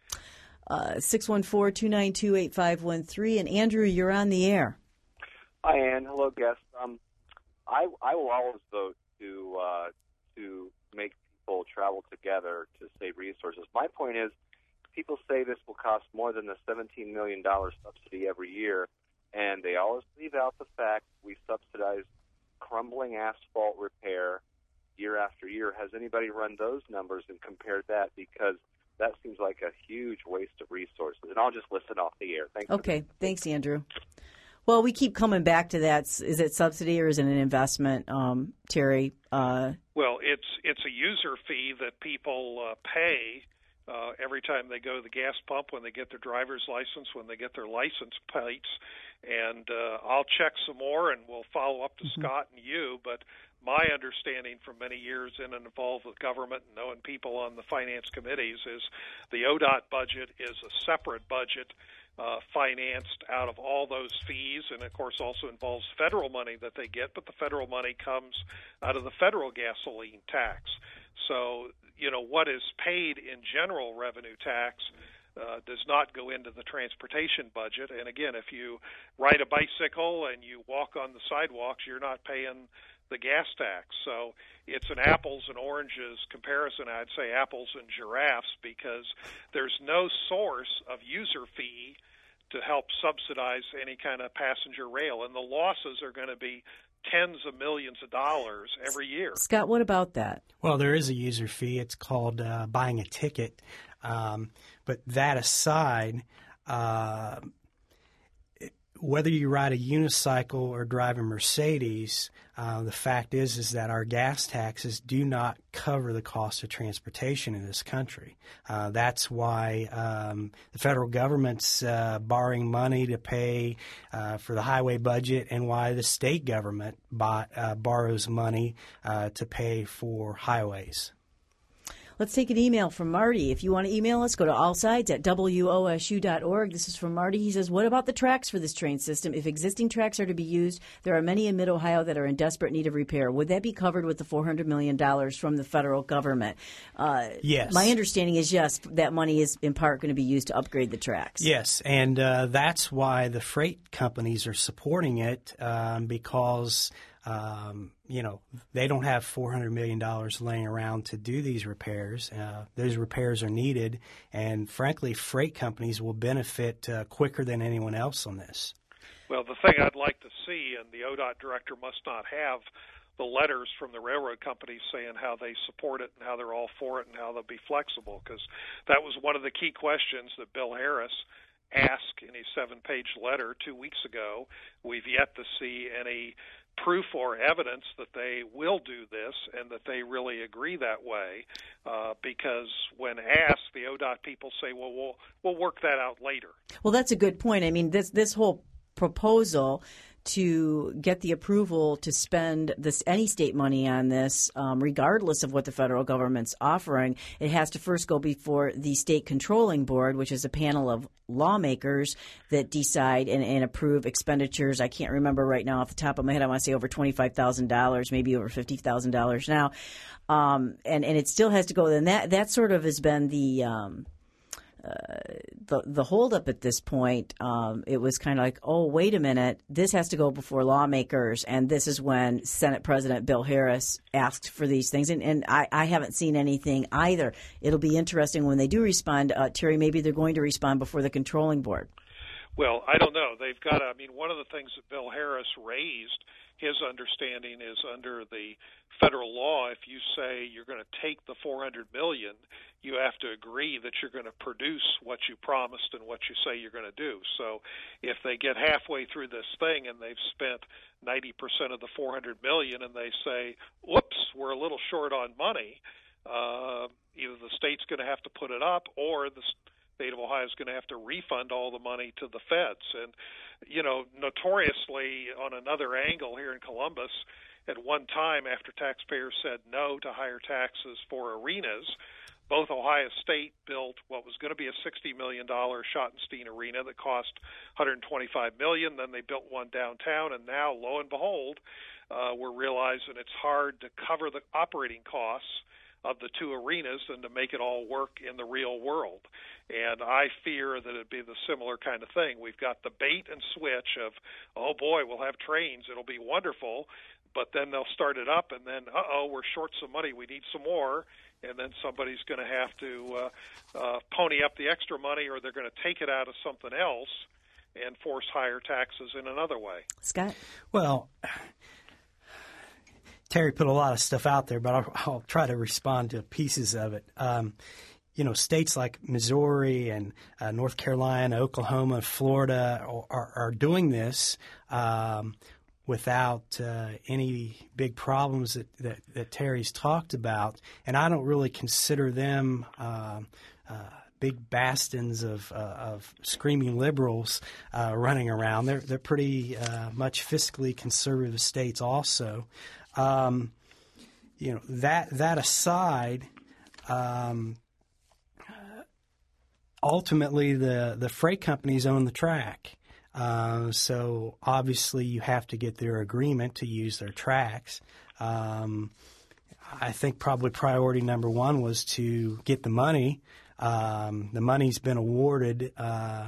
Uh, six one four, two nine two, eight five one three. And Andrew, you're on the air. Hi, Ann. Hello, guests. Um, I, I will always vote to uh, to make people travel together to save resources. My point is, people say this will cost more than the seventeen million dollars subsidy every year, and they always leave out the fact we subsidize crumbling asphalt repair year after year. Has anybody run those numbers and compared that? Because that seems like a huge waste of resources. And I'll just listen off the air. Thanks. Okay. Thanks, Andrew. Well, we keep coming back to that. Is it subsidy or is it an investment, um, Terry? Uh, well, it's it's a user fee that people uh, pay Uh, every time they go to the gas pump, when they get their driver's license, when they get their license plates. And uh, I'll check some more, and we'll follow up to mm-hmm. Scott and you. But my understanding from many years in and involved with government and knowing people on the finance committees is the O D O T budget is a separate budget uh, financed out of all those fees, and, of course, also involves federal money that they get, but the federal money comes out of the federal gasoline tax. So, you know, what is paid in general revenue tax uh, does not go into the transportation budget. And again, if you ride a bicycle and you walk on the sidewalks, you're not paying the gas tax. So it's an apples and oranges comparison. I'd say apples and giraffes, because there's no source of user fee to help subsidize any kind of passenger rail. And the losses are going to be tens of millions of dollars every year. Scott, what about that? Well, there is a user fee. It's called uh, buying a ticket. Um, but that aside, uh, whether you ride a unicycle or drive a Mercedes, uh, the fact is is that our gas taxes do not cover the cost of transportation in this country. Uh, that's why um, the federal government's uh, borrowing money to pay uh, for the highway budget, and why the state government buy, uh, borrows money uh, to pay for highways. Let's take an email from Marty. If you want to email us, go to allsides at W O S U dot org. This is from Marty. He says, what about the tracks for this train system? If existing tracks are to be used, there are many in Mid-Ohio that are in desperate need of repair. Would that be covered with the four hundred million dollars from the federal government? Uh, yes. My understanding is, yes, that money is in part going to be used to upgrade the tracks. Yes, and uh, that's why the freight companies are supporting it, um, because Um, you know, they don't have four hundred million dollars laying around to do these repairs. Uh, those repairs are needed, and frankly, freight companies will benefit uh, quicker than anyone else on this. Well, the thing I'd like to see, and the O D O T director must not have the letters from the railroad companies saying how they support it and how they're all for it and how they'll be flexible, because that was one of the key questions that Bill Harris asked in his seven-page letter two weeks ago. We've yet to see any proof or evidence that they will do this and that they really agree that way, uh, because when asked, the O D O T people say, well, we'll we'll work that out later. Well, that's a good point. I mean, this this whole proposal to get the approval to spend this any state money on this, um, regardless of what the federal government's offering, it has to first go before the state controlling board, which is a panel of lawmakers that decide and, and approve expenditures. I can't remember right now off the top of my head. I want to say over twenty-five thousand dollars, maybe over fifty thousand dollars now. Um, and, and it still has to go. And that, that sort of has been the um, Uh, the the holdup at this point. Um, it was kind of like, oh, wait a minute, this has to go before lawmakers, and this is when Senate President Bill Harris asked for these things, and, and I, I haven't seen anything either. It'll be interesting when they do respond. Uh, Terry, maybe they're going to respond before the controlling board. Well, I don't know. They've got. I mean, one of the things that Bill Harris raised, his understanding is under the federal law, if you say you're going to take the four hundred million dollars, you have to agree that you're going to produce what you promised and what you say you're going to do. So if they get halfway through this thing and they've spent ninety percent of the four hundred million dollars and they say, whoops, we're a little short on money, uh, either the state's going to have to put it up or the state of Ohio is going to have to refund all the money to the feds. And, you know, notoriously on another angle here in Columbus, at one time after taxpayers said no to higher taxes for arenas, both Ohio State built what was going to be a sixty million dollars Schottenstein Arena that cost one hundred twenty-five million dollars. Then they built one downtown, and now, lo and behold, uh, we're realizing it's hard to cover the operating costs of the two arenas and to make it all work in the real world. And I fear that it'd be the similar kind of thing. We've got the bait and switch of, oh, boy, we'll have trains. It'll be wonderful. But then they'll start it up, and then, uh-oh, we're short some money. We need some more. And then somebody's going to have to uh, uh, pony up the extra money, or they're going to take it out of something else and force higher taxes in another way. Scott? Well, Terry put a lot of stuff out there, but I'll, I'll try to respond to pieces of it. Um, you know, states like Missouri and uh, North Carolina, Oklahoma, Florida are, are doing this um, without uh, any big problems that, that, that Terry's talked about. And I don't really consider them uh, uh, big bastions of, uh, of screaming liberals uh, running around. They're, they're pretty uh, much fiscally conservative states also. Um, you know, that that aside, um, ultimately the, the freight companies own the track. Uh, so obviously you have to get their agreement to use their tracks. Um, I think probably priority number one was to get the money. Um, the money's been awarded. Uh,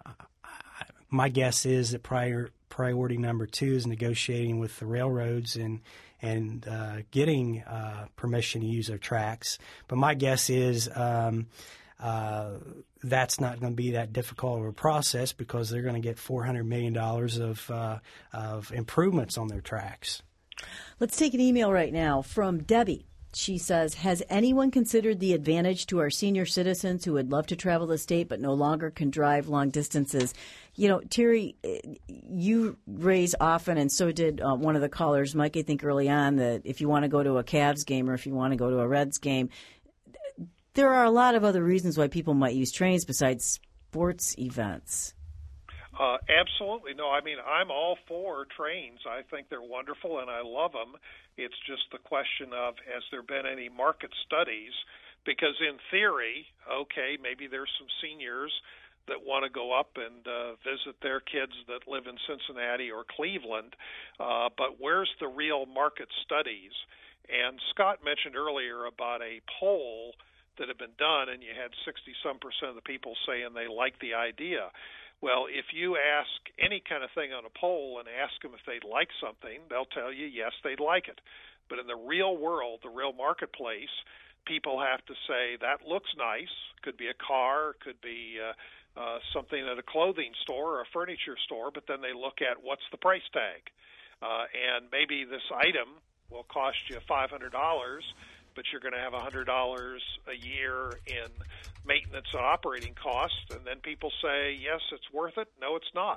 my guess is that prior, priority number two is negotiating with the railroads and and uh, getting uh, permission to use their tracks. But my guess is um, uh, that's not going to be that difficult of a process because they're going to get four hundred million dollars of, uh, of improvements on their tracks. Let's take an email right now from Debbie. She says, has anyone considered the advantage to our senior citizens who would love to travel the state but no longer can drive long distances? You know, Terry, you raise often, and so did uh, one of the callers, Mike, I think early on, that if you want to go to a Cavs game or if you want to go to a Reds game, there are a lot of other reasons why people might use trains besides sports events. Uh, absolutely. No, I mean, I'm all for trains. I think they're wonderful, and I love them. It's just the question of, has there been any market studies? Because in theory, okay, maybe there's some seniors that want to go up and uh, visit their kids that live in Cincinnati or Cleveland, uh, but where's the real market studies? And Scott mentioned earlier about a poll that had been done, and you had sixty-some percent of the people saying they like the idea. Well, if you ask any kind of thing on a poll and ask them if they'd like something, they'll tell you, yes, they'd like it. But in the real world, the real marketplace, people have to say, that looks nice. Could be a car, could be uh, uh, something at a clothing store or a furniture store, but then they look at what's the price tag. Uh, and maybe this item will cost you five hundred dollars, but you're going to have one hundred dollars a year in maintenance and operating costs, and then people say, yes, it's worth it. No, it's not.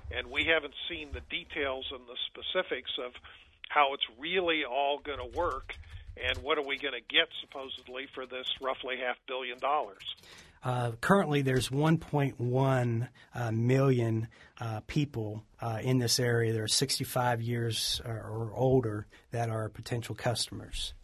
and we haven't seen the details and the specifics of how it's really all going to work, and what are we going to get supposedly for this roughly half billion dollars. Uh, currently, there's one point one uh, million uh, people uh, in this area that are sixty-five years or, or older that are potential customers.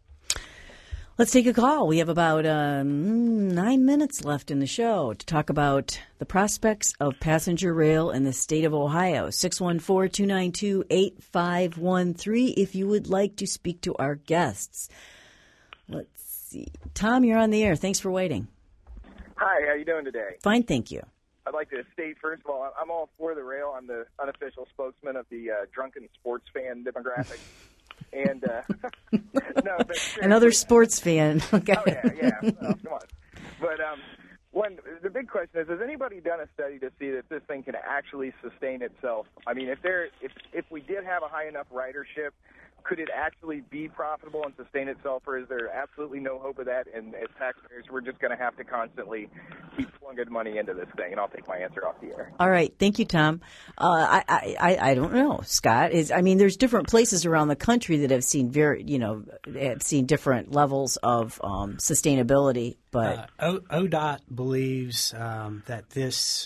Let's take a call. We have about um, nine minutes left in the show to talk about the prospects of passenger rail in the state of Ohio. six one four, two nine two, eight five one three if you would like to speak to our guests. Let's see. Tom, you're on the air. Thanks for waiting. Hi, how you doing today? Fine, thank you. I'd like to state, first of all, I'm all for the rail. I'm the unofficial spokesman of the uh, drunken sports fan demographic. And uh, no, but another sports fan. Okay. Oh yeah, yeah. Oh, come on. But um, one, the big question is: has anybody done a study to see that this thing can actually sustain itself? I mean, if there, if if we did have a high enough ridership, could it actually be profitable and sustain itself, or is there absolutely no hope of that? And as taxpayers, we're just going to have to constantly keep plunging money into this thing. And I'll take my answer off the air. All right, thank you, Tom. Uh, I, I I don't know, Scott. Is I mean, there's different places around the country that have seen very, you know, have seen different levels of um, sustainability. But uh, o- ODOT believes um, that this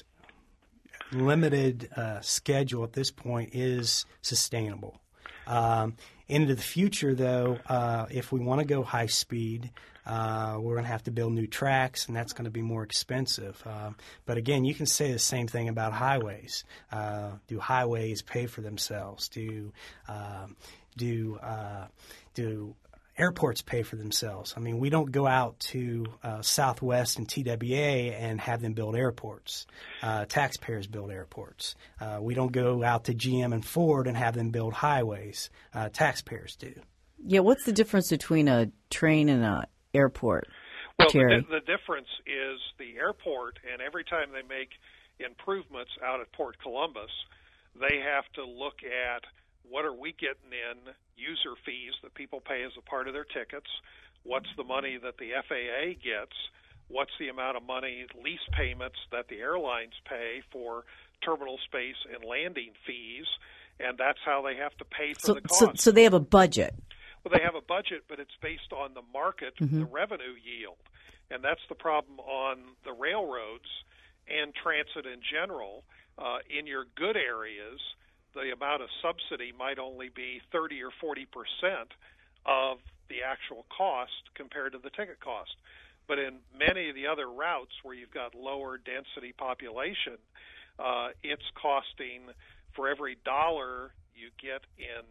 limited uh, schedule at this point is sustainable. Um, into the future, though, uh, if we want to go high speed, uh, we're going to have to build new tracks, and that's going to be more expensive. Uh, but again, you can say the same thing about highways. Uh, do highways pay for themselves? Do uh, do uh, do airports pay for themselves? I mean, we don't go out to uh, Southwest and T W A and have them build airports. Uh, taxpayers build airports. Uh, we don't go out to G M and Ford and have them build highways. Uh, taxpayers do. Yeah, what's the difference between a train and an airport, Well, Terry? the, the difference is the airport, and every time they make improvements out at Port Columbus, they have to look at what are we getting in user fees that people pay as a part of their tickets, what's the money that the F A A gets, what's the amount of money, lease payments that the airlines pay for terminal space and landing fees, and that's how they have to pay for So, the cost. so, so they have a budget. Well, they have a budget, but it's based on the market, Mm-hmm. the revenue yield. And that's the problem on the railroads and transit in general. Uh, in your good areas, the amount of subsidy might only be thirty or forty percent of the actual cost compared to the ticket cost. But in many of the other routes where you've got lower density population, uh, it's costing, for every dollar you get in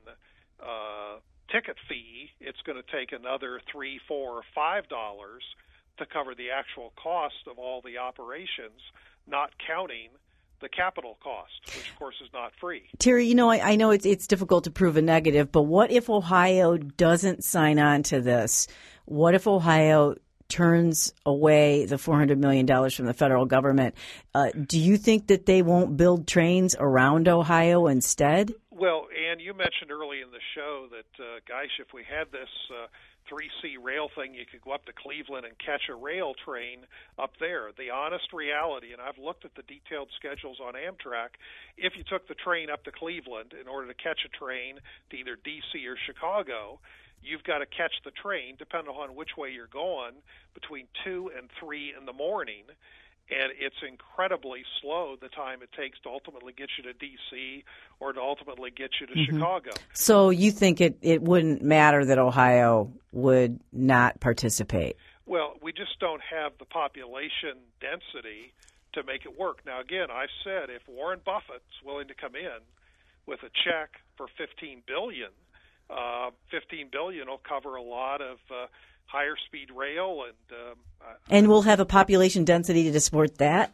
uh, ticket fee, it's going to take another three, four, or five dollars to cover the actual cost of all the operations, not counting the capital cost, which of course is not free. Terry, you know, I, I know it's it's difficult to prove a negative, but what if Ohio doesn't sign on to this? What if Ohio turns away the four hundred million dollars from the federal government? Uh, do you think that they won't build trains around Ohio instead? Well, Ann, you mentioned early in the show that, uh, gosh, if we had this uh, three C rail thing, you could go up to Cleveland and catch a rail train up there. The honest reality, and I've looked at the detailed schedules on Amtrak, if you took the train up to Cleveland in order to catch a train to either D C or Chicago, you've got to catch the train, depending on which way you're going, between two and three in the morning. And it's incredibly slow, the time it takes to ultimately get you to D C or to ultimately get you to Mm-hmm. Chicago. So you think it, it wouldn't matter that Ohio would not participate? Well, we just don't have the population density to make it work. Now, again, I've said if Warren Buffett's willing to come in with a check for fifteen billion dollars, uh, fifteen billion dollars will cover a lot of uh, higher speed rail, and um, and we'll have a population density to support that?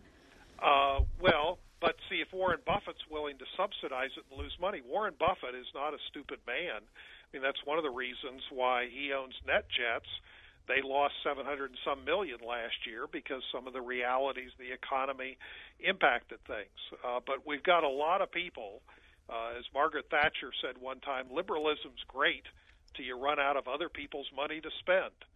Uh, well, but see, if Warren Buffett's willing to subsidize it and lose money, Warren Buffett is not a stupid man. I mean, that's one of the reasons why he owns NetJets. They lost seven hundred and some million last year because some of the realities of the economy impacted things. Uh, but we've got a lot of people, uh, as Margaret Thatcher said one time, liberalism's great till you run out of other people's money to spend.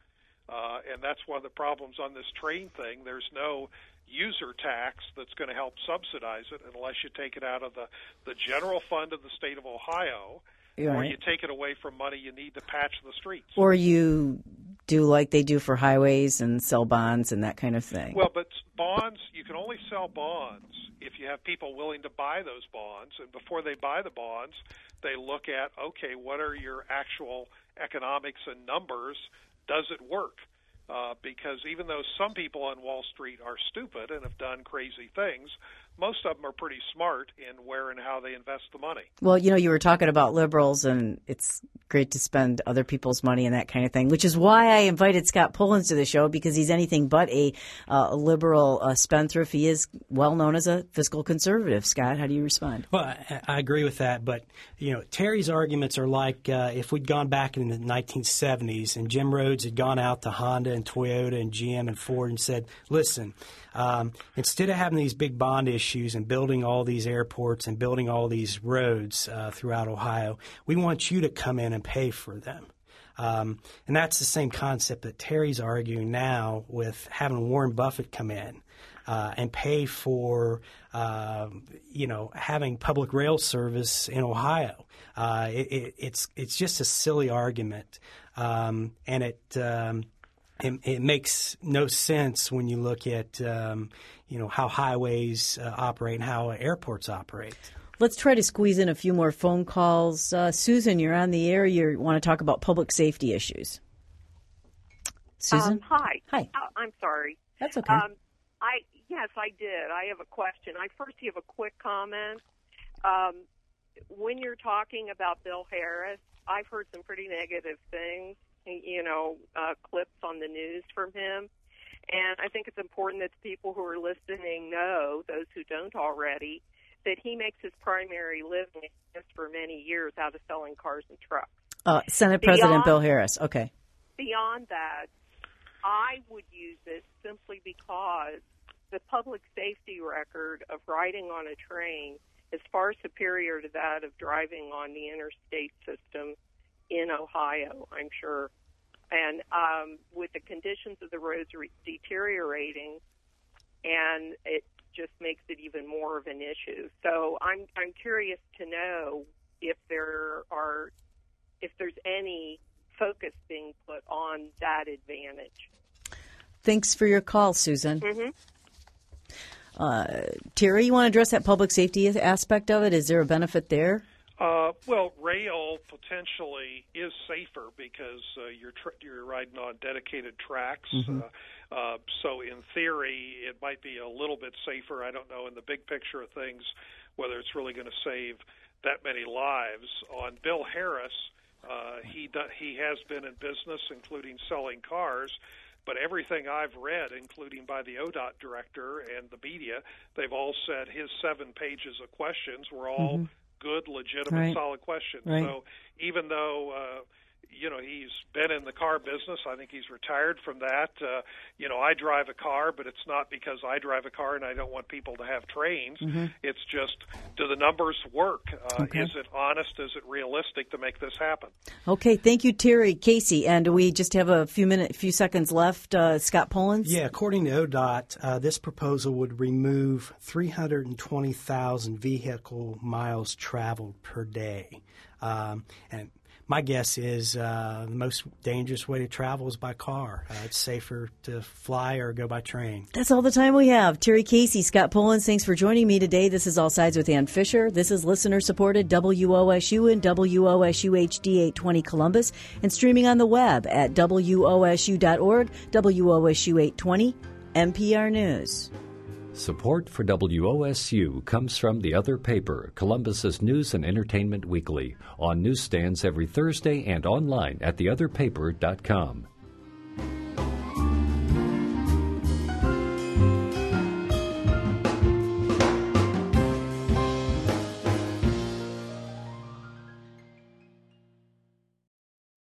Uh, and that's one of the problems on this train thing. There's no user tax that's going to help subsidize it unless you take it out of the, the general fund of the state of Ohio, right. or you take it away from money you need to patch the streets. Or you do like they do for highways and sell bonds and that kind of thing. Well, but bonds, you can only sell bonds if you have people willing to buy those bonds. And before they buy the bonds, they look at, okay, what are your actual economics and numbers? Does it work? Uh, because even though some people on Wall Street are stupid and have done crazy things, most of them are pretty smart in where and how they invest the money. Well, you know, you were talking about liberals, and it's great to spend other people's money and that kind of thing, which is why I invited Scott Pullins to the show, because he's anything but a, uh, a liberal uh, spendthrift. He is well known as a fiscal conservative. Scott, how do you respond? Well, I, I agree with that, but, you know, Terry's arguments are like uh, if we'd gone back in the nineteen seventies and Jim Rhodes had gone out to Honda and Toyota and G M and Ford and said, listen, um, instead of having these big bond issues and building all these airports and building all these roads uh, throughout Ohio, we want you to come in and pay for them. Um, and that's the same concept that Terry's arguing now with having Warren Buffett come in uh, and pay for, uh, you know, having public rail service in Ohio. Uh, it, it, it's it's just a silly argument, um, and it. Um, It, it makes no sense when you look at, um, you know, how highways uh, operate and how airports operate. Let's try to squeeze in a few more phone calls. Uh, Susan, you're on the air. You want to talk about public safety issues. Susan? Um, hi. Hi. Uh, I'm sorry. That's okay. Um, I yes, I did. I have a question. I first have a quick comment. Um, when you're talking about Bill Harris, I've heard some pretty negative things. You know, uh, clips on the news from him. And I think it's important that the people who are listening know, those who don't already, that he makes his primary living for many years out of selling cars and trucks. Uh, Senate beyond, President Bill Harris. Okay. Beyond that, I would use it simply because the public safety record of riding on a train is far superior to that of driving on the interstate system in Ohio, I'm sure. And um, with the conditions of the roads re- deteriorating, and it just makes it even more of an issue. So I'm I'm curious to know if there are if there's any focus being put on that advantage. Thanks for your call, Susan. Mm-hmm. Uh, Terry, you want to address that public safety aspect of it? Is there a benefit there? Uh, well, rail potentially is safer because uh, you're tr- you're riding on dedicated tracks. Mm-hmm. Uh, uh, so in theory, it might be a little bit safer. I don't know in the big picture of things whether it's really going to save that many lives. On Bill Harris, uh, he do- he has been in business, including selling cars. But everything I've read, including by the O D O T director and the media, they've all said his seven pages of questions were all mm-hmm. good, legitimate, right. solid questions. Right. So even though, uh, you know, he's been in the car business, I think he's retired from that. Uh, you know, I drive a car, but it's not because I drive a car and I don't want people to have trains. Mm-hmm. It's just, do the numbers work? Uh, okay. Is it honest? Is it realistic to make this happen? Okay, thank you, Terry. Casey, and we just have a few minutes, few seconds left. Uh, Scott Pullins? Yeah, according to O D O T, uh, this proposal would remove three hundred twenty thousand vehicle miles traveled per day. Um, and my guess is uh, the most dangerous way to travel is by car. Uh, it's safer to fly or go by train. That's all the time we have. Terry Casey, Scott Pullins, thanks for joining me today. This is All Sides with Ann Fisher. This is listener-supported W O S U and W O S U H D eight twenty Columbus, and streaming on the web at W O S U dot org, W O S U eight twenty, N P R News. Support for W O S U comes from The Other Paper, Columbus's news and entertainment weekly, on newsstands every Thursday and online at the other paper dot com.